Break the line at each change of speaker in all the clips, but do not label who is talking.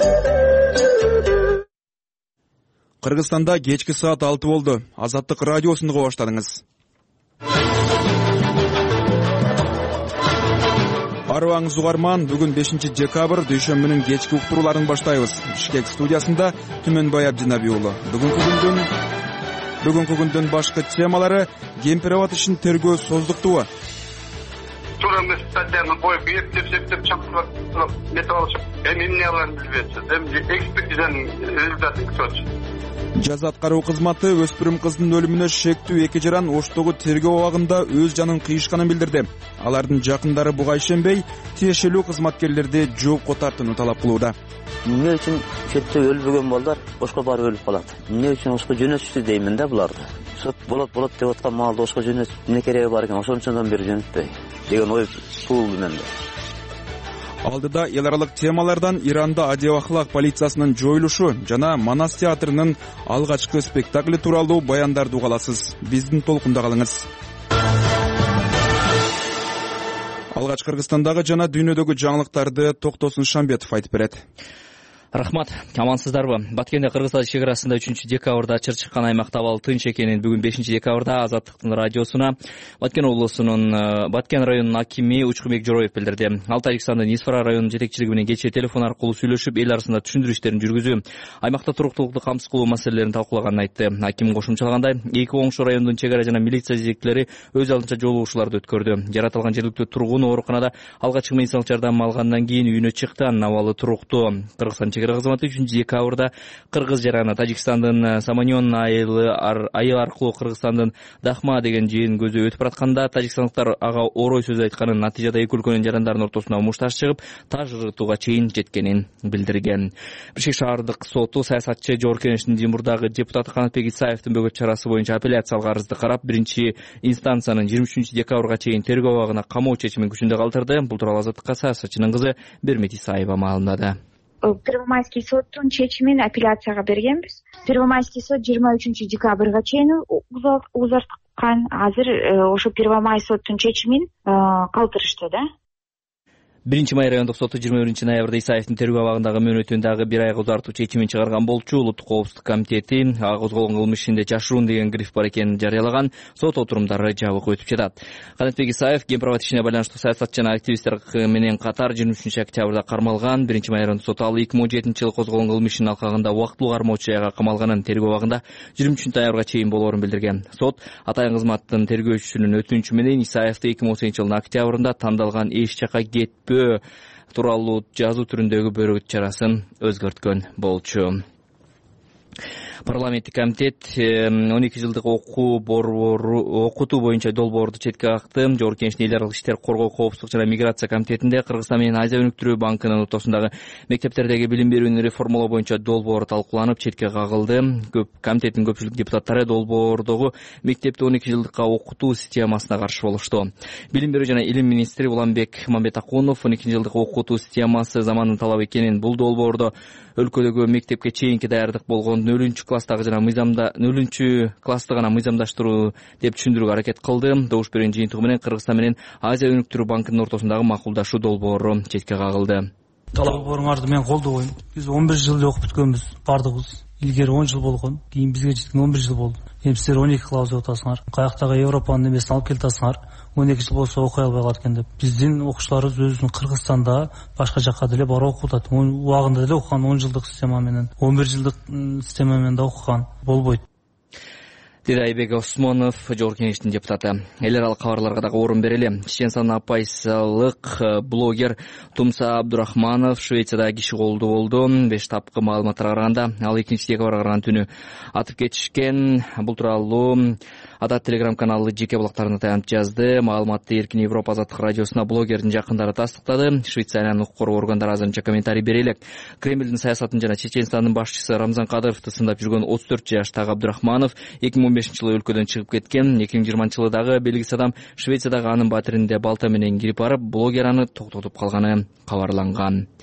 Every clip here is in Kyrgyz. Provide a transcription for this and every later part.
Кыргызстанда кечки саат 6 болду. Азаттык радиосун угуп баштадыңыз. Арыбаңыз угарман, бүгүн 5-декабрь дүйшөмбүнүн кечки уктурууларын баштайбыз. Бишкек студиясында Түмөнбай Абдинаби уулу. Бүгүнкү күндүн башкы темалары: Кемпирабад ишин тергөө создуктубу?
Туура эмес статьяны коюп эптеп чакырып метип алышып, эмне аларын билбейсиз. Экспертизанын результатын күтөбүз.
Жаза аткаруу кызматы өспүрүм кыздын өлүмүнө шектүү 2 жаран Оштогу тергөө абагында өз жанын кыйышканын билдирди. Алардын жакындары буга ишенбей, тиешелүү кызматкерлерди жоопко тартууну талап кылууда.
Эмне үчүн четте өлбөгөн балдар Ошко барып өлүп калат? Эмне үчүн Ошко жөнөтүштү деймин да буларды. Сот болот деп аткан маалда Ошко жөнөтүп эмне кереги бар экен, ошончондон бери жөнөтпөй деген ой туулду менде.
Алдыда эл аралык темалардан Иранда адеп ахлак полициясынын жоюлушу жана Манас театрынын алгачкы спектакли тууралуу баяндарды угаласыз. Биздин толкунда калыңыз. Алгач Кыргызстандагы жана дүйнөдөгү жаңылыктарды Токтосун Шамбетов айтып берет.
Рахмат, амансыздарбы? Баткенде Кыргыз чек арасында 3-декабрда чыр чыккан аймакта абал тынч экенин бүгүн 5-декабрда Азаттыктын радиосуна Баткен облусунун Баткен районунун акими Учкунбек Жороев билдирди. Ал Тажикстандын Исфара районунун жетекчилиги менен кечээ телефон аркылуу сүйлөшүп, эл арасында түшүндүрүү иштерин жүргүзүү, аймакта туруктуулукту камсыз кылуу маселелерин талкуулаганын айтты. Аким кошумчалагандай, эки оңшу райондун чек ара жана милиция жетекчилери өз алдынча жолугушууларды өткөрдү. Жаратылган жергиликтүү тургун ооруканада алгачкы медициналык жардам алгандан кийин үйүнө чыкты, анын абалы туруктуу. Кыргызстан кызматы 3-декабрда Кыргыз жараны Тажикстандын Саманьон айыл аркылуу Кыргызстандын Дахма деген жерин көздөй өтүп баратканда тажикстандыктар ага орой сөз айтканын, натыйжада эки өлкөнүн жарандардын ортосунда мушташ чыгып, таш ыргытууга чейин жеткенин билдирген. Бишкек шаардык соту саясатчы Жогорку Кеңештин Жимурдагы депутаты Канатбек Исаевдин бөгөт чарасы боюнча апелляциялык арызды карап, биринчи инстанциянын 23-декабрга чейин тергөө абагына камоо чечимин күчүндө калтырды. Бул тууралуу Азаттыкка саясатчынын кызы Бермет Исаева маалымдады.
Первомайский соттун чечимин апелляцияга бергенбиз. Первомайский сот 23-декабрга чейин узарткан. Азыр ошо Первомай соттун чечимин калтырышты да.
1-май райондук соту 21-ноябрда Исаевдин тергөө абагындагы мөөнөтүн дагы бир айга узартуу чечимин чыгарган болчу. Улуттук коопсуздук комитети ага козголгон кылмыш ишинде жашыруун деген гриф бар экенин жарыялаган. Сот отурумдары жабык өтүп жатат. Канатбек Исаев Кемпирабад ишине байланыштуу саясатчы жана активисттер менен катар 23-октябрда кармалган. 1-май райондук соту ал 2017-жылы козголгон кылмыш ишинин алкагында убактылуу кармоочу жайга камалганын, тергөө абагында 23-ноябрга чейин болоорун билдирген. Сот атайын кызматтын тергөөчүсүнүн өтүнүчү менен Исаевди 2018-жылдын октябрында тандалган эч жака тууралуу жазуу түрүндөгү бөгөт чарасын өзгөрткөн болчу. Парламенттик комитет 12 жылдык окутуу боюнча долбоорду четке какты. Жогорку Кеңештин эл аралык иштер, коргоо, коопсуздук жана миграция комитетинде Кыргызстан менен Азия өнүктүрүү банкынын ортосундагы мектептердеги билим берүүнү реформалоо боюнча долбоор талкууланып, четке кагылды. Комитеттин көпчүлүк депутаттары долбоордогу мектепти 12 жылдыкка окутуу системасына каршы болушту. Билим берүү жана илим министри Уланбек Мамбетакунов 12 жылдык окутуу системасы замандын талабы экенин, бул долбоордо өлкөдөгү мектепке чейинки даярдык болгон 0-класстагы жана 0-классты гана мыйзамдаштыруу деп түшүндүрүүгө аракет кылды. Добуш берген жыйынтыгы менен Кыргызстан менен Азия өнүктүрүү банкынын ортосундагы макулдашуу долбоору четке кагылды.
Долбооруңарды мен колдобойм. Биз 11 жылды окуп бүткөнбүз бардыгыбыз. Илгери 10 жыл болгон, кийин бизге жеткен 11 жыл болду. Эми силер 12 класс деп атасыңар. Каяктагы Европанын эмесин алып келатасыңар. 12 жыл болсо окуй албай калат экен деп. Биздин окуучуларыбыз өзүнүн Кыргызстанда башка жакка деле барып окуп атат. Убагында деле окуган 10 жылдык система менен, 11 жылдык система менен да окуган болбойт.
Деди Айбек Осмонов, Жогорку Кеңештин депутаты. Эл аралык кабарларга дагы орун берели. Чеченстандын апайсалык блогер Тумса Абдурахманов Швецияда киши колдуу болду. 5 тапкы маалыматтарга караганда, ал 2-декабрга караган түнү атып кетишкен. Бул тууралуу Адат телеграм каналы жеке блогтарына таянып жазды. Маалыматты Эркин Европа Азаттык радиосуна блогердин жакындары тастыктады. Швециянын укук коргоо органдары азырынча комментарий бере элек. Кремлдин саясатын жана Чеченстандын башчысы Рамзан Кадыровду сындап жүргөн 34 жаштагы Абдурахманов 2015-жылы өлкөдөн чыгып кеткен. 2020-жылы дагы белгисиз адам Швециядагы анын батиринде балта менен кирип барып, блогер аны токтотуп калганы кабарланган.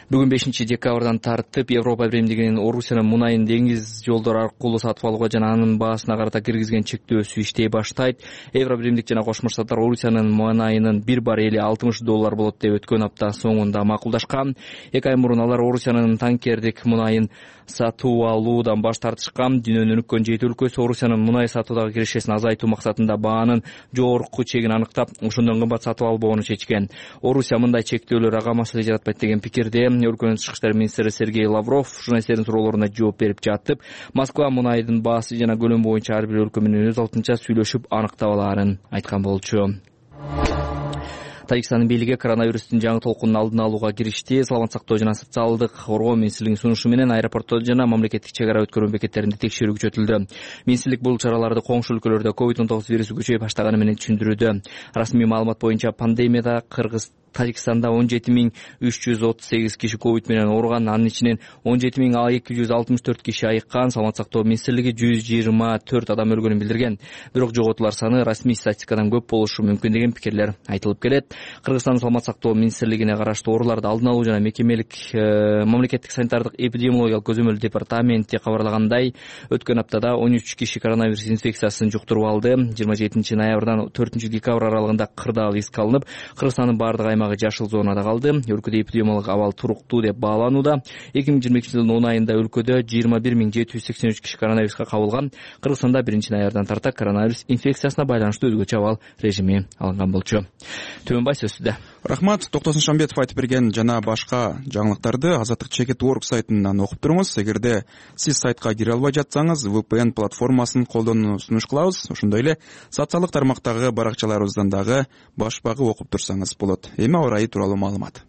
Бүгүн 5-декабрдан тартып Европа биримдигинин Орусиянын мунайын деңиз жолдору аркылуу сатып алууга жана анын баасына карата киргизген чектөөсү иштей баштайт. Евро биримдик жана Кошмо Штаттар Орусиянын мунайынын bir барели $60 болот деп өткөн апта соңунда макулдашкан. 2 ай мурун алар Орусиянын танкердик мунайын сатуу алуудан баш тартышкан. Дүйнөнүн өнүккөн 7 өлкөсү Орусиянын мунай сатуудагы кирешесин азайтуу максатында баанын жогорку чегин аныктап, ошондон кымбат сатып албоону чечкен. Орусия мындай чектөөлөр ага маселе жаратпайт деген пикирде. Өлкөнүн тышкы иштер министри Сергей Лавров журналисттердин суроолоруна жооп берип жатып, Москва мунайдын баасы жана көлөмү боюнча ар бир өлкө менен өз алдынча сүйлөшүп аныктап алаарын айткан болчу. Тажикстандын бийлиги коронавирустун жаңы толкунун алдын алууга киришти. Саламат сактоо жана социалдык коргоо министрлигинин сунушу менен аэропортто жана мамлекеттик чек ара өткөрүү бекеттеринде текшерүү күчөтүлдү. Министрлик бул чараларды коңшу өлкөлөрдө COVID-19 вирусу күчөйүп баштаганы менен түшүндүрүүдө. Расмий маалымат боюнча пандемияда Тажикстанда 17.338 киши ковид менен ооруган, анын ичинен 17.264 киши айыккан. Саламат сактоо министрлиги 124 адам өлгөнүн билдирген. Бирок жоготуулар саны расмий статистикадан көп болушу мүмкүн деген пикирлер айтылып келет. Кыргызстандын Саламат сактоо министрлигине караштуу ооруларды алдын алуу жана мамлекеттик санитардык эпидемиологиялык көзөмөл департаменти кабарлагандай, өткөн аптада 13 киши коронавирус инфекциясын жуктуруп алды. 27 ноябрдан 4 декабрь аралыгында кырдаал иск алынып, Кыргызстандын бардык аймагы жашыл зонада калды. Өлкөдө эпидемиологик абал туруктуу деп бааланууда. 2022-жылдын 10 айында өлкөдө 21.783 киши коронавируска кабылган. Кыргызстанда 1 ноябрдан тарта коронавирус инфекциясына байланыштуу өзгөчө абал режими алынган болчу. Төмөнбай сөз сизде.
Рахмат. Токтосун Шамбетов айтып берген жана башка жаңылыктарды Азаттык.org сайтынан окуп туруңуз. Эгерде сиз сайтка кире албай жатсаңыз, VPN платформасын колдонууну сунуш кылабыз. Ошондой эле социалдык тармактагы баракчаларыбыздан дагы башпагы окуп турсаңыз болот. Эми аба ырайы тууралуу маалымат.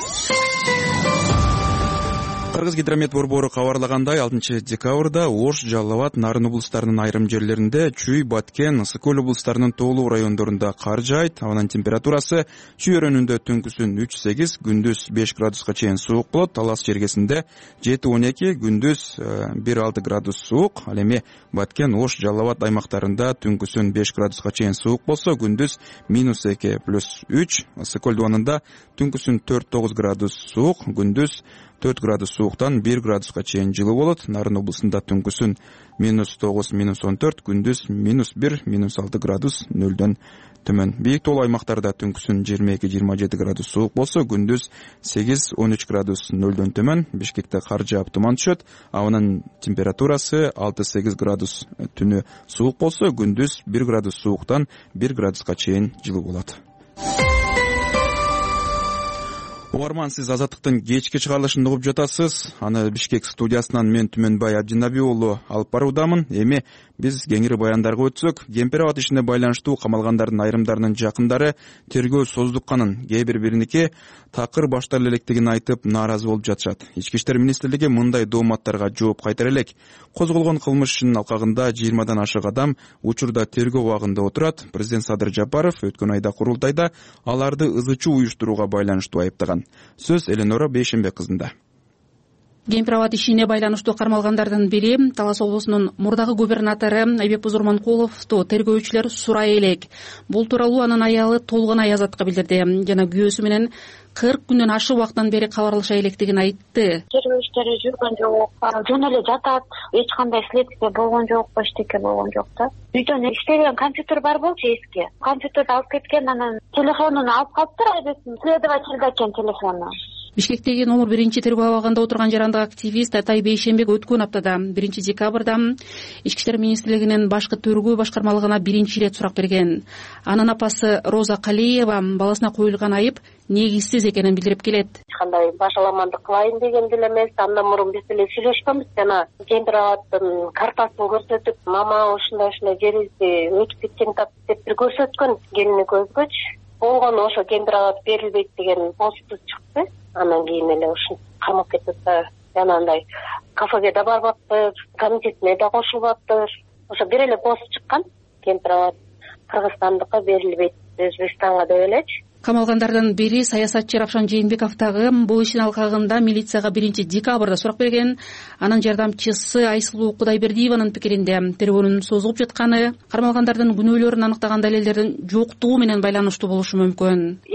Кыргыз гидромет борбору кабарлагандай, 6 декабрда Ош, Жалал Абад, Нарын облустарынын айрым жерлеринде, Чүй, Баткен, Ысык Көл облустарынын тоолуу райондорунда кар жаайт. Анын температурасы Чүй өрөөнүндө түнкүсүн 3-8, күндүз 5 градуска чейин суук болот. Талас жергесинде 7-12, күндүз 1-6 градус суук. Ал эми Баткен, Ош, Жалал Абад аймактарында түнкүсүн 5 градуска чейин суук болсо, күндүз -2 + 3. Ысык Көл дубанында түнкүсүн 4-9 градус суук, күндүз 4 градус сууктан 1 градуска чейин жылуу болот. Нарын облусунда түнкүсүн -9, -14, күндүз -1, -6 градус нөлдөн төмөн. Бийик тоолуу аймактарда түнкүсүн 22-27 градус суук болсо, күндүз 8-13 градус нөлдөн төмөн. Бишкекте кар жаап туман түшөт. Абанын температурасы 6-8 градус, түнү суук болсо, күндүз 1 градус сууктан 1 градуска чейин жылуу болот. Угарман, сиз Азаттыктын кечки чыгарылышын угуп жатасыз. Аны Бишкек студиясынан мен Түмөнбай Абдинаби уулу алып баруудамын. Эми биз кеңири баяндарга өтсөк, Кемпир Абад ишине байланыштуу камалгандардын айрымдарынын жакындары тергөө создукканын, кээ бириники такыр баштала электигин айтып нааразы болуп жатышат. Ички иштер министрлиги мындай дооматтарга жооп кайтара элек. Козголгон кылмыш ишинин алкагында 20дан ашык адам учурда тергөө абагында отурат. Президент Садыр Жапаров өткөн айда курултайда аларды ызычуу уюштурууга байланыштуу айыптаган. Сөз Эленора Бейшенбек кызында.
Кемпир Абад ишине байланыштуу кармалгандардын бири Талас облусунун мурдагы губернатору Айбек Бузурманкуловду тергөөчүлөр сурай элек. Бул тууралуу анын аялы Толгонай Азатка билдирди жана күйөөсү менен 40 күндөн ашык убакыттан бери кабарлаша электигин айтты.
Тергөө иштери жүргөн жок, жөн эле жатат, эч кандай следствие болгон жок, эчтеке болгон жок да. Үйдөн иштеген компьютер бар болчу эски. Компьютерди алып кеткен, анан телефонун алып калыптыр, Айбектин следовательда экен телефону.
Бишкектеги номер 1 тергөө абагында отурган жарандык активист Атай Бейшенбек өткөн аптада 1 декабрда Ички иштер министрлигинин башкы тергөө башкармалыгына биринчи ирет сурак берген. Анын апасы Роза Калиева баласына коюлган айып негизсиз экенин билдирип келет.
Кандай башаламандык кылайын деген деле эмес. Андан мурун биз деле сүйлөшкөнбүз жана Кемпир Абадтын картасын көрсөтүп, мама ушундай жерибизди өтүп кеткен тап деп бир көрсөткөн, келини көзгөч болгон ошо Кемпир Абад берилбейт деген посту чыкты. Анан кийин эле ушун кармап кетип жанагындай кафеге да барбаптыр, комитетине да кошулбаптыр. Ошо бир эле пост чыккан, Кемпир Абад Кыргызстандыкка берилбейт, Өзбекстанга деп элечи.
Камалгандардын бири саясатчы Равшан Жээнбеков дагы бул иштин алкагында милицияга 1 декабрда сурак берген. Анын жардамчысы Айсылуу Кудайбердиеванын пикиринде тергөөнүн созулуп жатканы, кармалгандардын күнөөлөрүн аныктаган далилдердин жоктугу менен байланыштуу болушу мүмкүн.
Если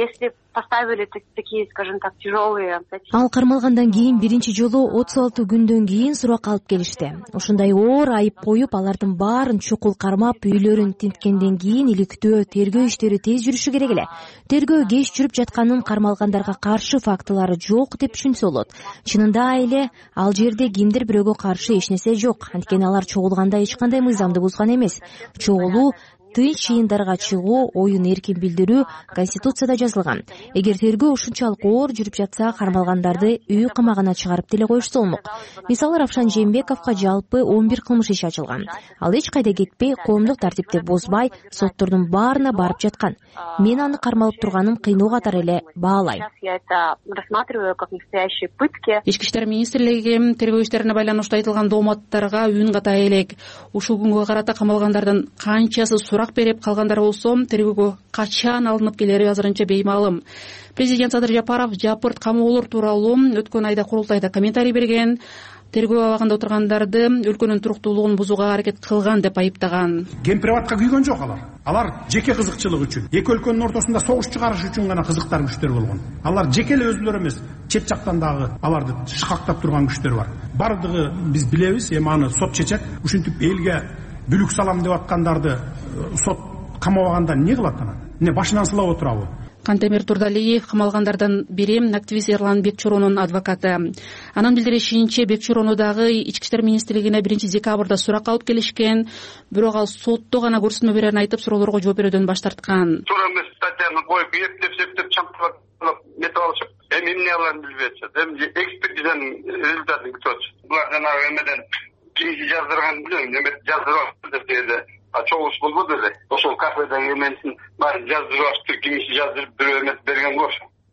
поставили такие, скажем так, тяжелые.
Ал кармалгандан кийин биринчи жолу 36 күндөн кийин суракка алып келишти. Ушундай оор айып коюп, алардын баарын чукул кармап, үйлөрүн тинткенден кийин иликтөө, тергөө иштери тез жүрүшү керек эле. Тергөө кеч жүрүп жатканын, кармалгандарга каршы фактылары жок деп түшүнсө болот. Чынында эле ал жерде кимдир бирөөгө каршы эч нерсе жок. Анткени алар чогулганда эч кандай мыйзамды бузган эмес. Чогулуу, тынч жыйындарга чыгуу, оюн эркин билдирүү Конституцияда жазылган. Эгер тергөө ушунчалык оор жүрүп жатса, кармалгандарды үй камагына чыгарып деле коюшса болмок. Мисалы, Равшан Жээнбековго жалпы 11 кылмыш иши ачылган. Ал эч кайда кетпей, коомдук тартипти бузбай, соттордун баарына барып жаткан. Мен аны кармалып турганын кыйноо катары эле баалайм.
Я это рассматриваю как настоящие пытки.
Ички иштер министрлиги тергөө иштерине байланыштуу айтылган дооматтарга үн ката элек. Ушул күнгө карата камалгандардын канчасы сурак берип, калгандары болсо тергөөгө качан алынып келери азырынча беймаалым. Президент Садыр Жапаров жапырт камоолор тууралуу өткөн айда курултайда комментарий берген. Тергөө абагында отургандарды өлкөнүн туруктуулугун бузууга аракет кылган деп айыптаган.
Гемприватка күйгөн жок алар. Алар жеке кызыкчылык үчүн, эки өлкөнүн ортосунда согуш чыгарыш үчүн гана кызыктар күчтөр болгон. Алар жеке эле өзүлөрү эмес, чет жактан дагы аларды шакактап турган күчтөр бар. Бардыгы биз билебиз, эми аны сот чечет. Ушинтип элге бүлүк салам деп аткандарды сот камабаганда эмне кылат анан? Эмне башынан сылап отурабы?
Кантемир Турдалиев камалгандардан бири активист Эрлан Бекчоронун адвокаты. Анын билдиришинче, Бекчорону дагы Ички иштер министрлигине 1-декабрда сурак алып келишкен, бирок ал сотто гана көрсөтмө берерин айтып, суроолорго жооп берүүдөн баш тарткан.
Туура эмес статьяны коюп, эптеп чампырап метип алышып, эми эмне аларын билбей атышат. Эми экспертизанын результатын күтүп атышат. Булар жанагы эмеден кимди жаздырганын билбейм, эме жаздырып деп деди. Чогулуш болбоду эле. Ошол кафедеги эменсин баарын жаздырып алышты, кимиси жаздырып бирөө эмес берген го.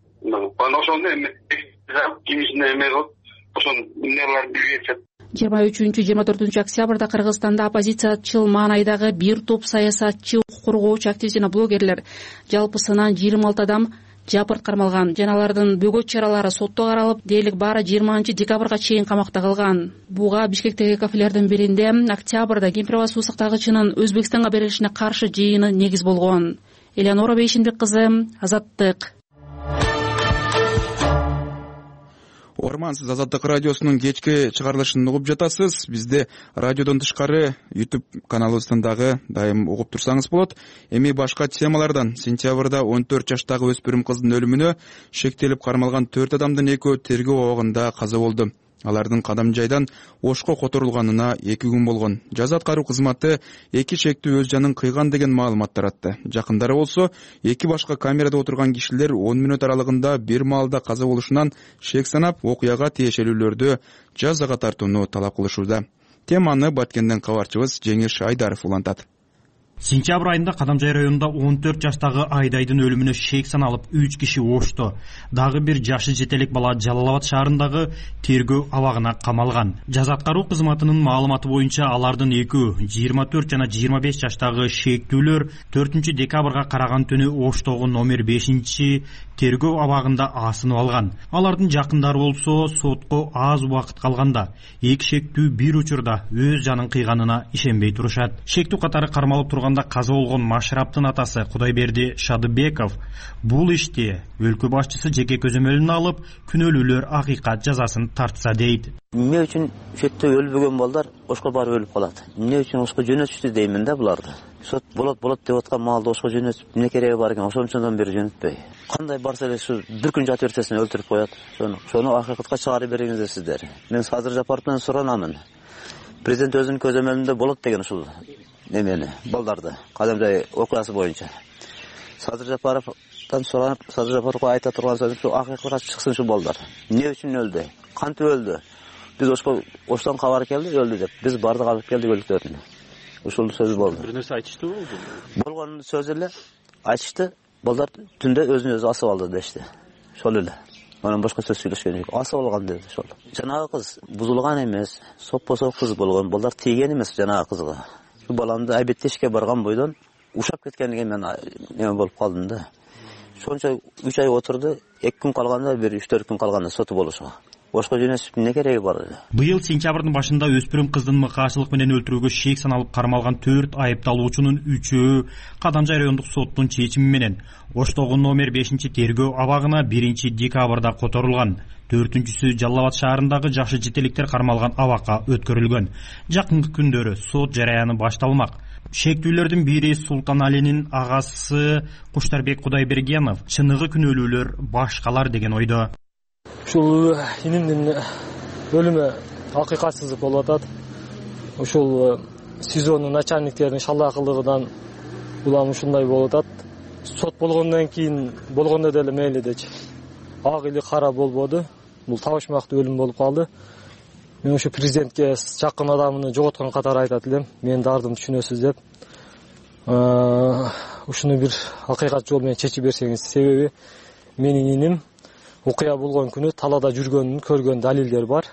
Анан ошону эми кимисине эме кылып, ошонун эмнелерин билбей атышат.
23-24 октябрда Кыргызстанда оппозициячыл маанайдагы бир топ саясатчы, укук коргоочу активист жана блогерлер жалпысынан 26 адам жапырт кармалган. Жана алардын бөгөт чаралары сотто каралып, дээрлик баары 20-декабрга чейин камакта калган. Буга Бишкектеги кафелердин биринде октябрда Кемпирова суу сактагычынын Өзбекстанга берилишине каршы жыйыны негиз болгон. Элеонора Бейшенбек кызы, Азаттык.
Ормансыз Азаттык радиосунун кечки чыгарылышын угуп жатасыз. Бизде радиодон тышкары YouTube каналыбыздан дагы дайым угуп турсаңыз болот. Эми башка темалардан сентябрда 14 жаштагы өспүрүм кыздын өлүмүнө шектелип кармалган 4 адамдын экөө тергөө абагында каза болду. Алардын кадам жайдан ошко которулганына 2 күн болгон. Жаза аткаруу кызматы 2 шектүү өз жанын кыйган деген маалымат таратты. Жакындары болсо, 2 башка камерада отурган кишилер 10 мүнөт аралыгында бир маалда каза болушунан шек санап, окуяга тиешелүүлөрдү жазага тартууну талап кылышууда. Теманы Баткенден кабарчыбыз Жеңиш Айдаров улантат.
Сентябрь айында Кадамжай районунда 14 жаштагы Айдайдын өлүмүнө шек саналып 3 киши ошту. Дагы бир жашы жетелек бала Жалал Абад шаарындагы тергөө абагына камалган. Жаза аткаруу кызматынын маалыматы боюнча алардын экөө 24 жана 25 жаштагы шектүүлөр 4-декабрга караган түнү Оштогу номер 5 тергөө абагында асынып алган. Алардын жакындары болсо сотко аз убакыт калганда 2 шектүү бир учурда өз жанын кыйганына ишенбей турушат. Шектүү катары кармалып турганда каза болгон Машраптын атасы Кудайберди Шадыбеков бул ишти өлкө башчысы жеке көзөмөлүнө алып, күнөөлүүлөр акыйкат жазасын тартса дейт.
Эмне үчүн шектүү өлбөгөн балдар ошко барып өлүп калат? Эмне үчүн ошко жөнөтүштү деймин да буларды. Сот болот деп аткан маалда ошко жөнөтүп, эмне кереги бар экен, ошончондон бери жөнөтпөй. Кандай барса эле ушу бир күн жатып эртесин өлтүрүп коет. Ошону акыйкатка чыгарып бериңиздер сиздер. Мен Садыр Жапаровдон суранамын. Президент өзүнүн көзөмөлүндө болот деген ушул немени, балдарды, Кадамжай окуясы боюнча. Садыр Жапаровдон суранып, Садыр Жапаровго айта турган сөзүм ушу акыйкатка чыксын ушу балдар. Эмне үчүн өлдү? Кантип өлдү? Биз оштон кабар келди, өлдү деп. Биз бардык алып келдик өлүктөрүнү. Ушул сөз болду.
Бир нерсе айтыштыбы?
Болгон сөз эле айтышты. Балдар түндө өзүн өзү асып алды дешти. Ошол эле. Анан башка сөз сүйлөшкөн жок. Асып алган деди ошол. Жанагы кыз бузулган эмес, соппо-соп кыз болгон. Балдар тийген эмес жанагы кызга. Шу баламды айбеттешке барган бойдон ушап кеткенге мен эме болуп калдым да. Сончо 3 ай отурду. 2 күн калганда, бир 3-4 күн калганда соту болушуга. ошко жөнөтүп эмне кереги бар?
Быйыл сентябрдын башында өспүрүм кыздын мыкаачылык менен өлтүрүүгө шек саналып кармалган 4 айыпталуучунун 3-өө Кадамжай райондук соттун чечими менен Оштогу номер 5-тергөө абагына 1-декабрда которулган. 4-сү Жалал Абад шаарындагы жакшы жетеликтер кармалган абакка өткөрүлгөн. Жакынкы күндөрү сот жараяны башталмак. Шектүүлөрдүн бири Султаналинин агасы Куштарбек Кудайбергенов чыныгы күнөөлүүлөр башкалар деген ойдо.
Ушул инимдин өлүмү акыйкатсыз болуп атат. Ушул СИЗОнун начальниктеринин шалаакылыгынан улам ушундай болуп атат. Сот болгондон кийин болгондо деле мейли дечи. Ак или кара болбоду. Бул табышмактуу өлүм болуп калды. Мен ушу президентке жакын адамын жоготкон катары айтат элем. Менин дардымды түшүнөсүз деп. Ушуну бир акыйкат жол менен чечип берсеңиз, себеби менин иним окуя болгон күнү талаада жүргөнүн көргөн далилдер бар.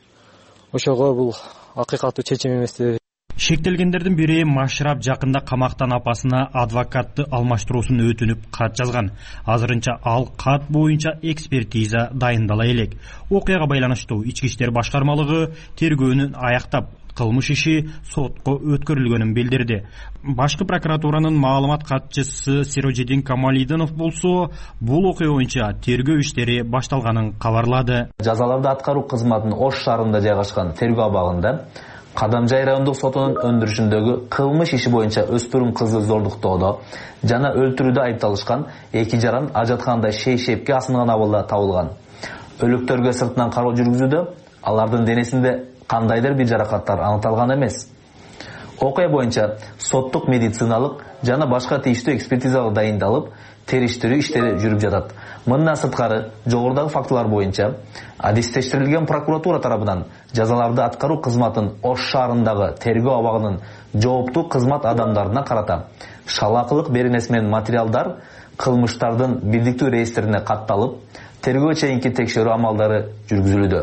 Ошого бул акыйкаттуу чечим эмес деп.
Шектелгендердин бири Машрап жакында камактан апасына адвокатты алмаштыруусун өтүнүп кат жазган. Азырынча ал кат боюнча экспертиза дайындала элек. Окуяга байланыштуу Ички иштер башкармалыгы тергөөнү аяктап, кылмыш иши сотко өткөрүлгөнүн билдирди. Башкы прокуратуранын маалымат катчысы Сирожидин Камалидинов болсо, бул окуя боюнча тергөө иштери башталганын кабарлады.
Жазаларды аткаруу кызматынын Ош шаарында жайгашкан тергөө абагында Кадамжай райондук сотунун өндүрүшүндөгү кылмыш иши боюнча өспүрүм кызды зордуктоодо жана өлтүрүүдө айыпталышкан 2 жаран ажатканада шей-шепке асынган абалда табылган. Өлүктөргө сыртынан кароо жүргүзүүдө алардын денесинде кандайдыр бир жаракаттар аныкталган эмес. Окуя боюнча соттук медициналык жана башка тийиштүү экспертизалар дайындалып, териштирүү иштери жүрүп жатат. Мындан сырткары, жогорудагы фактылар боюнча адистештирилген прокуратура тарабынан жазаларды аткаруу кызматын Ош шаарындагы тергөө абагынын жооптуу кызмат адамдарына карата шалаакылык беренеси менен материалдар кылмыштардын бирдиктүү реестрине катталып, тергөө чейинки текшерүү амалдары жүргүзүлүүдө.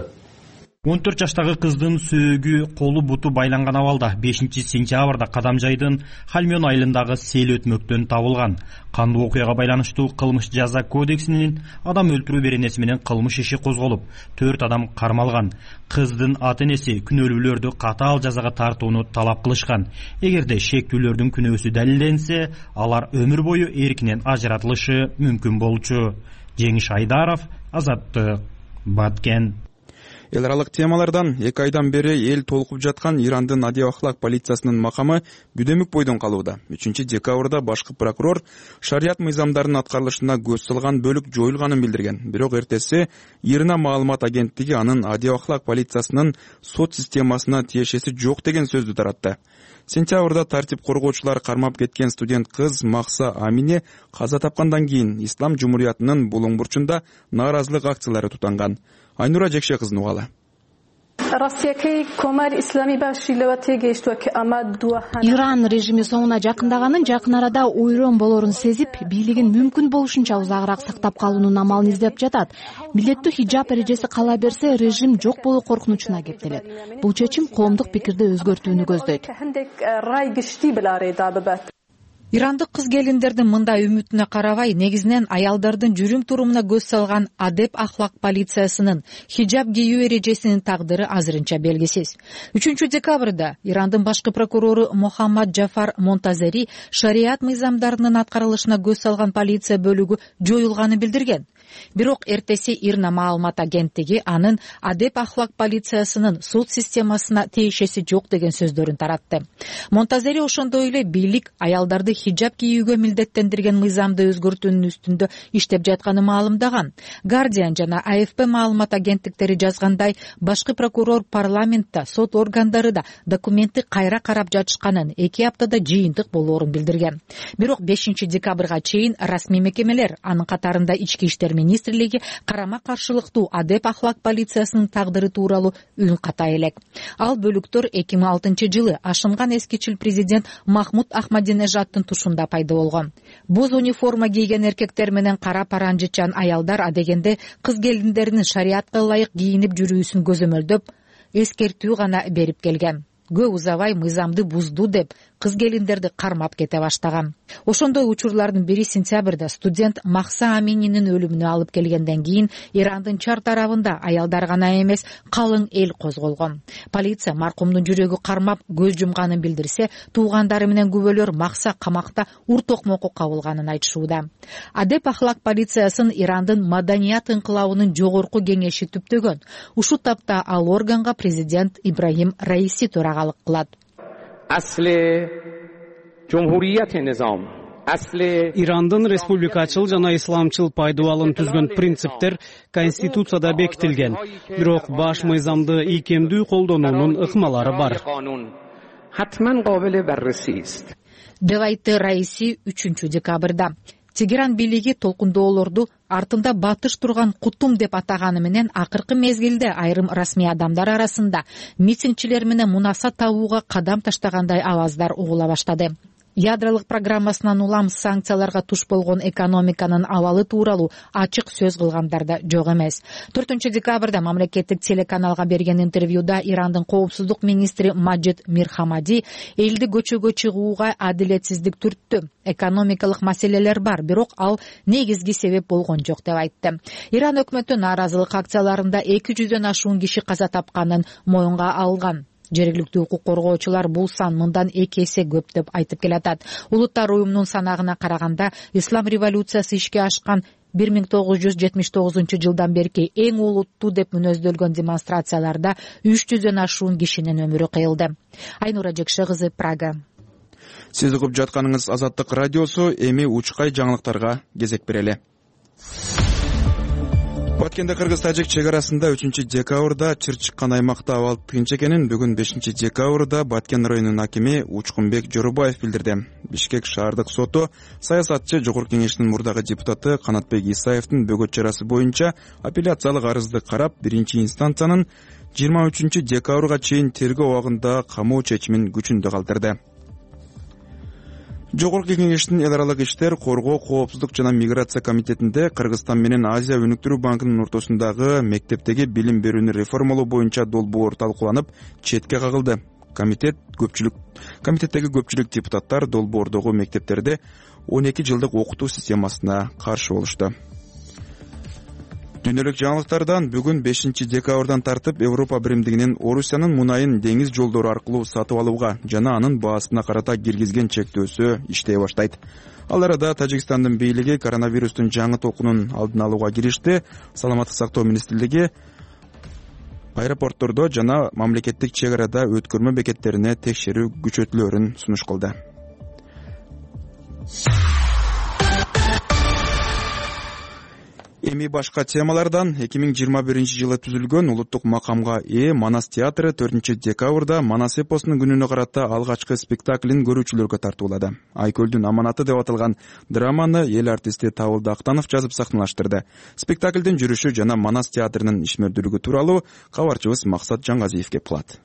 14 жаштагы кыздын сөөгү, колу буту байланган абалда 5-сентябрда Кадамжайдын Хальмён айылындагы сел өтмөктөн табылган. Кандуу окуяга байланыштуу кылмыш жаза кодексинин адам өлтүрүү беренеси менен кылмыш иши козголуп, 4 адам кармалган. Кыздын ата-энеси күнөөлүүлөрдү катаал жазага тартууну талап кылышкан. Эгерде шектүүлөрдүн күнөөсү далилденсе, алар өмүр бою эркинен ажыратылышы мүмкүн болчу. Жеңиш Айдаров, Азаттык, Баткен.
Эл аралык темалардан 2 айдан бери эл толкуп жаткан Ирандын Адия Ахлак полициясынын макамы бүдөмүк бойдон калууда. 3-декабрда башкы прокурор шарият мыйзамдарынын аткарылышына көз салган бөлүк жоюлганын билдирген. Бирок эртеси Ирна маалымат агенттиги анын Адия Ахлак полициясынын сот системасына тиешеси жок деген сөздү таратты. Сентябрда тартип коргоочулар кармап кеткен студент кыз Макса Амине каза тапкандан кийин Ислам жумуриятынын Булуң бурчунда нааразылык акциялары тутанган. Айнура Жекше кыздын угалы.
Иран режими соңуна жакындаганын, жакын арада ойрон болорун сезип, бийлигин мүмкүн болушунча узагыраак сактап калуунун амалын издеп жатат. Милдеттүү хиджаб эрежеси кала берсе, режим жок болуу коркунучуна кептелет. Бул чечим коомдук пикирди өзгөртүүнү көздөйт.
Ирандык кыз келиндердин мындай үмүтүнө карабай, негизинен аялдардын жүрүм турумуна көз салган Адеп Ахлак полициясынын хиджаб кийүү эрежесинин тагдыры азырынча белгисиз. 3-декабрда Ирандын башкы прокурору Мохаммад Джафар Монтазери шарият мыйзамдарынын аткарылышына көз салган полиция бөлүгү жоюлганын билдирген. Бирок эртеси Ирна маалымат агенттиги анын Адеп Ахлак полициясынын суд системасына тиешеси жок деген сөздөрүн таратты. Монтазери ошондой эле бийлик аялдарды хиджаб кийүүгө милдеттендирген мыйзамды өзгөртүүнүн үстүндө иштеп жатканын маалымдаган. Guardian жана AFP маалымат агенттиктери жазгандай, башкы прокурор парламентте, сот органдары да документти кайра карап жатышканын, 2 аптада жыйынтык болоорун билдирген. Бирок 5-декабрга чейин расмий мекемелер, анын катарында Ички иштер министрлиги карама-каршылыктуу Адеп Ахлак полициясынын тагдыры тууралуу үн ката элек. Ал бөлүктөр 2006-жылы ашынган эскичил президент Махмуд Ахмадинежадтын тушунда пайда болгон. Боз униформа кийген эркектер менен кара паранжычан аялдар адегенде кыз келиндеринин шариатка ылайык кийинип жүрүүсүн көзөмөлдөп, эскертүү гана берип келген. көп узабай мыйзамды бузду деп кыз келиндерди кармап кете баштаган. Ошондой учурлардын бири сентябрда студент Махса Амининин өлүмүнө алып келгенден кийин Ирандын чар тарабында аялдар гана эмес, калың эл козголгон. Полиция маркумдун жүрөгү кармап көз жумганын билдирсе, туугандары менен күбөлөр Махса камакта ур токмокко кабылганын айтышууда. Адеп ахлак полициясын Ирандын маданият инкылабынын жогорку кеңеши түптөгөн. Ушул тапта ал органга президент Ибрахим Раиси төрагалык кылат.
Ирандын республикачыл жана исламчыл пайдубалын түзгөн принциптер конституцияда бекитилген, бирок баш мыйзамды ийкемдүү колдонуунун ыкмалары бар.
Деп айтты Раиси 3 декабрда. Тегеран бийлиги толкундоолорду артында батыш турган кутум деп атаганы менен акыркы мезгилде айрым расмий адамдар арасында митингчилер менен мунасат табууга кадам таштагандай аваздар угула баштады. Ядролук программасынан улам санкцияларга туш болгон экономиканын абалы тууралуу ачык сөз кылгандар да жок эмес. 4 декабрда мамлекеттик телеканалга берген интервьюда Ирандын коопсуздук министри Маджид Мирхамади элди көчөгө чыгууга адилетсиздик түрттү. Экономикалык маселелер бар, бирок ал негизги себеп болгон жок деп айтты. Иран өкмөтү нааразылык акцияларында 200дөн ашуун киши каза тапканын моюнга алган. Жергиликтүү укук коргоочулар бул сан мындан 2 эсе көп деп айтып келатат. Улуттар уюмунун санагына караганда, ислам революциясы ишке ашкан 1979 жылдан берки эң улуттуу деп мүнөздөлгөн демонстрацияларда 300дөн ашуун кишинин өмүрү кыйылды. Айнура Жекше кызы, Прага.
Сиз угуп жатканыңыз Азаттык радиосу. Эми учкай жаңылыктарга кезек берели. Баткенде Кыргыз-Тажик чек арасында 3 декабрда чыр чыккан аймакта абал тынч экенин бүгүн 5 декабрда Баткен районунун акими Учкунбек Жорубаев билдирди. Бишкек шаардык соту саясатчы жогорку кеңештин мурдагы депутаты Канатбек Исаевдин бөгөт чарасы боюнча апелляциялык арызды карап, биринчи инстанциянын 23 декабрга чейин тергөө убагында камоо чечимин күчүндө калтырды. Жогорку кеңештин эл аралык иштер, коргоо, коопсуздук жана миграция комитетинде Кыргызстан менен Азия өнүктүрүү банкынын ортосундагы мектептеги билим берүүнү реформалоо боюнча долбоор талкууланып, четке кагылды. Комитеттеги көпчүлүк депутаттар долбоордогу мектептерде 12 жылдык окутуу системасына каршы болушту. Дүйнөлүк жаңылыктардан бүгүн 5 декабрдан тартып Европа биримдигинин Орусиянын мунайын деңиз жолдору аркылуу сатып алууга жана анын баасына карата киргизген чектөөсү иштей баштайт. Ал арада Тажикстандын бийлиги коронавирустун жаңы толкунун алдын алууга киришти. Саламаттык сактоо министрлиги аэропорттордо жана мамлекеттик чек арада өткөрмө бекеттерине текшерүү күчөтүлөөрүн сунуш кылды. Эми башка темалардан 2021 жылы түзүлгөн улуттук макамга ээ Манас театры 4 декабрда Манас эпосунун күнүнө карата алгачкы спектаклин көрүүчүлөргө тартуулады. Айкөлдүн аманаты деп аталган драманы эл артисти Табылды Актанов жазып сахналаштырды. Спектаклдин жүрүшү жана Манас театрынын ишмердүүлүгү тууралуу кабарчыбыз Максат Жаңгазиев кеп кылат.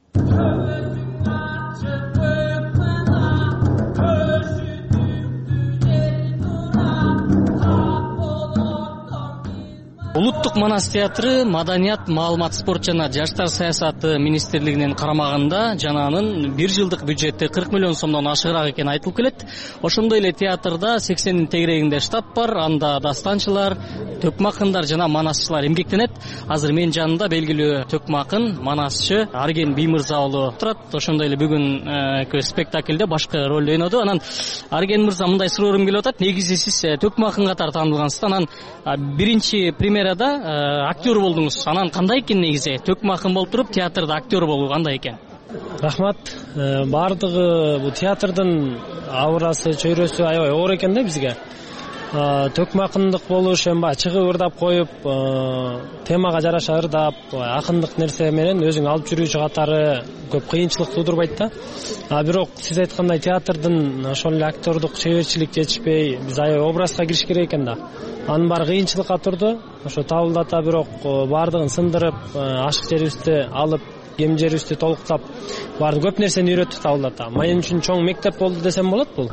Улуттук Манас театры Маданият, маалымат, спорт жана жаштар саясаты министрлигинин карамагында жана анын 1 жылдык бюджети 40 миллион сомдон ашыгыраак экени айтылып келет. Ошондой эле театрда 80дин тегерегинде штаб бар, анда дастанчылар, төкмө акындар жана манасчылар эмгектенет. Азыр менин жанымда белгилүү төкмө акын, манасчы Арген Биймырза уулу турат. Ошондой эле бүгүн спектаклде башкы ролду ойноду. Анан Арген мырза, мындай суроорум келип атат. Негизи сиз төкмө акын катары таанылгансыз. Анан биринчи актер болдуңуз. Анан кандай экен негизи? Төкмө акын болуп туруп театрда актер болуу кандай экен?
Рахмат. Бардыгы бул театрдын аурасы, чөйрөсү аябай оор экен да бизге. Төкмө акындык болуш эми чыгып ырдап коюп, темага жараша ырдап, акындык нерсе менен өзүң алып жүрүүчү катары көп кыйынчылык туудурбайт да. Бирок сиз айткандай театрдын ошол эле актердук чеберчилик жетишпей, биз аябай образга кириш керек экен да. Анын баары кыйынчылыкка турду. Ошо Табылды ата бирок баардыгын сындырып, ашык жерибизди алып, кем жерибизди толуктап, баарын көп нерсени үйрөттү Табылды ата. Мен үчүн чоң мектеп болду десем болот бул.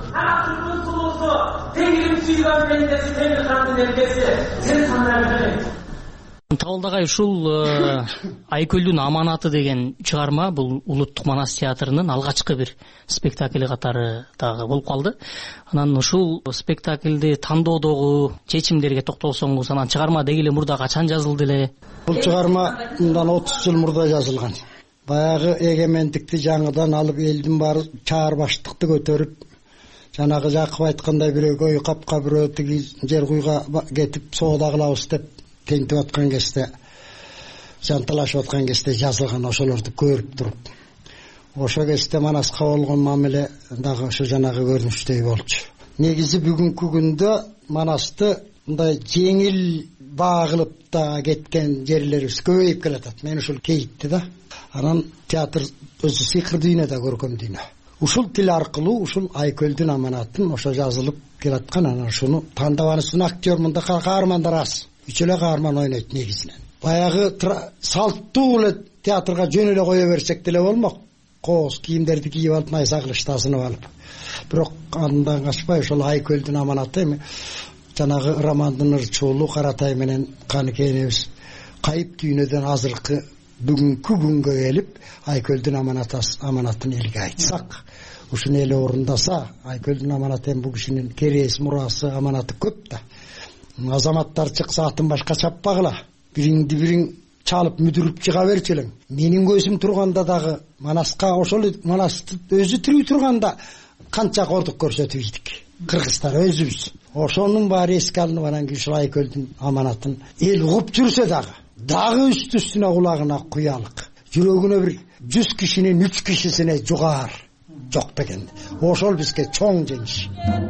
Табылдагай, ушул Айкөлдүн аманаты деген чыгарма бул Улуттук Манас театрынын алгачкы бир спектакли катары дагы болуп калды. Анан ушул спектакльди тандоодогу чечимдерге токтолсоңуз, анан чыгарма деги эле мурда качан жазылды эле?
Бул чыгарма мындан 30 жыл мурда жазылган. Баягы эгемендикти жаңыдан алып, элдин баары чаар баштыкты көтөрүп, жанагы Жакып айткандай бирөөгө капка бирөө тиги жер куйга кетип соода кылабыз деп тентип аткан кезде, жанталашып аткан кезде жазылган, ошолорду көрүп туруп. Ошо кезде Манаска болгон мамиле дагы ошо жанагы көрүнүштөй болчу. Негизи бүгүнкү күндө Манасты мындай жеңил багылып да кеткен жерлерибиз көбөйүп келатат. Мен ушул кейитти да. Анан театр өзү сыйкыр дүйнө да, көркөм дүйнө. Ушул тил аркылуу ушул Айкөлдүн аманатын ошо жазылып келаткан. Анан ушуну тандабанысына актер мында каармандар аз. Үч эле каарман ойнойт негизинен. Баягы салттуу эле театрга жөн эле кое берсек деле болмок. Кооз кийимдерди кийип алып, найза кылычты асынып алып. Бирок андан качпай ошол Айкөлдүн аманаты жанагы романдын ырчуулу Каратай менен Каныкенебиз кайып дүйнөдөн азыркы бүгүнкү күнгө келип Айкөлдүн аманатын элге айтсак, ушуну эле орундаса, Айкөлдүн аманаты бул кишинин кереси, мурасы, аманаты көп да. Азаматтар чыкса атын башка чаппагыла. Бириңди бириң чалып мүдүрүп чыга берчи элең. Менин көзүм турганда дагы Манаска, ошол Манасты өзү тирүү турганда канча кордук көрсөтүп ийдик. Кыргыздар өзүбүз. Ошонун баары эске алынып, анан ушул Айкөлдүн аманатын эл угуп жүрсө дагы үстүнө кулагына куялык. Жүрөгүнө бир 100 кишинин 3 кишисине жугаар жок деген. Ошол бизге чоң жеңиш.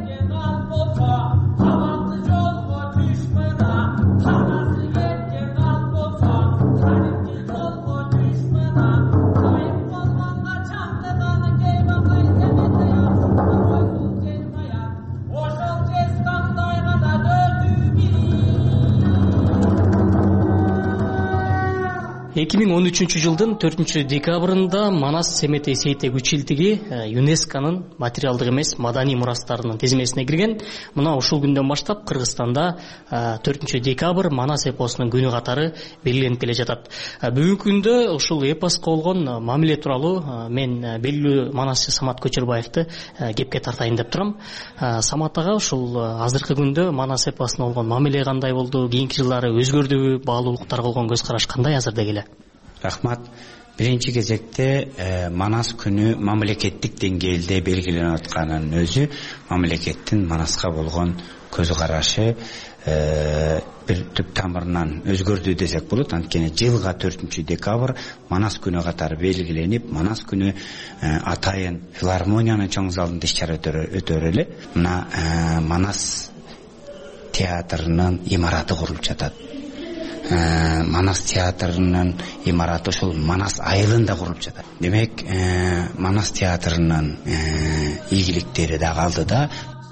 2013 жылдын 4 декабрында Манас Семетей Сейтек үчилтиги ЮНЕСКОнун материалдык эмес маданий мурастарынын тизмесине кирген. Мына ушул күндөн баштап Кыргызстанда 4 декабрь Манас эпосунун күнү катары белгиленип келе жатат. Бүгүнкү күндө ушул эпоска болгон мамиле тууралуу мен белгилүү манасчы Самат Көчөрбаевди кепке тартайын деп турам. Самат ага, ушул азыркы күндө Манас эпосуна болгон мамиле кандай болду? Кийинки жылдары өзгөрдүбү? Баалуулуктарга болгон көз караш кандай азырда эле?
Рахмат. Биринчи кезекте Манас күнү мамлекеттик деңгээлде белгиленип атканын өзү мамлекеттин Манаска болгон көз карашы бир түп тамырынан өзгөрдү десек болот. Анткени жылга 4 декабрь Манас күнү катары белгиленип, Манас күнү атайын филармониянын чоң залында иш-чара өтөр эле. Мына Манас театрынын имараты курулуп жатат. Манас театрынын имараты ошол Манас айылында курулуп жатат. Демек, Манас театрынын ийгиликтери да алдыда.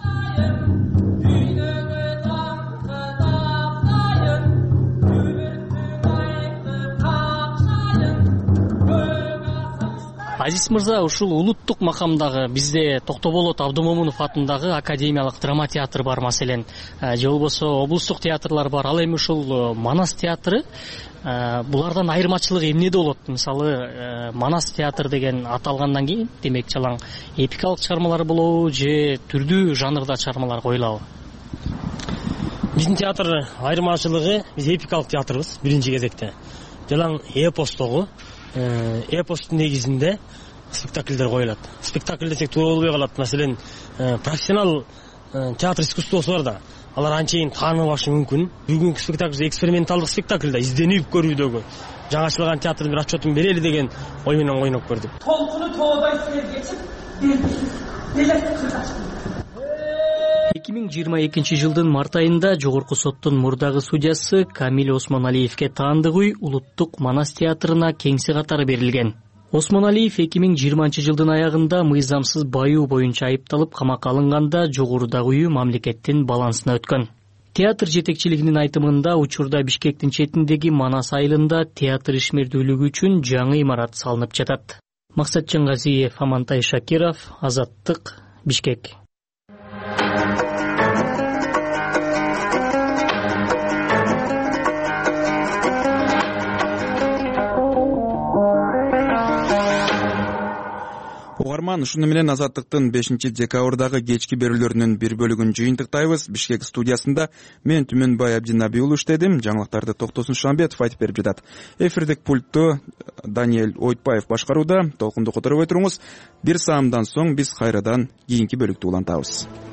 Азиз мырза, ушул улуттук макамдагы бизде Токтоболот Абдымомунов атындагы академиялык драма театр бар, маселен, же болбосо облустук театрлар бар. Ал эми ушул Манас театры булардан айырмачылыгы эмнеде болот? Мисалы, Манас театр деген аталгандан кийин, демек, жалаң эпикалык чыгармалар болобу же түрдүү жанрда чыгармалар коюлабы?
Биздин театр айырмачылыгы, биз эпикалык театрбыз биринчи кезекте. Жалаң эпостогу эпостун негизинде спектакльдер коюлат. Спектакль десек туура болбой калат. Маселен, профессионал театр искусствосу бар да. Алар анчейин таанылбашы мүмкүн. Бүгүнкү спектакль эксперименталдык спектакль да, изденип көрүүдөгү жаңачылган театрдын бир отчетун берели деген ой менен ойноп көрдүк.
Толкуну тоодой сел geçip белесин кыргачтым.
2022 жылдын март айында Жогорку соттун мурдагы судьясы Камил Осмоналиевке таандыгый Улуттук Манас театрына кеңси катары берилген. Осмоналиев 2020 жылдын аягында мыйзамсыз баюу боюнча айыпталып камакка алынганда жогорудагы мамлекеттин балансына өткөн. Театр жетекчилигинин айтымында учурда Бишкектин четиндеги Манас айылында театр ишмердүүлүгү үчүн жаңы имарат салынып жатат. Максат Чыңгазиев, Амантай Шакиров, Азаттык, Бишкек.
угарман, ушуну менен Азаттыктын 5-декабрдагы кечки берүүлөрүнүн бир бөлүгүн жыйынтыктайбыз. Бишкек студиясында мен Түмөнбай Абдинаби уулу иштедим. Жаңылыктарды Токтосун Шамбетов айтып берип жатат. Эфирдик пультту Даниэль Ойтбаев башкарууда. Толкунду которбой туруңуз. Бир саамдан соң биз кайрадан кийинки бөлүктү улантабыз.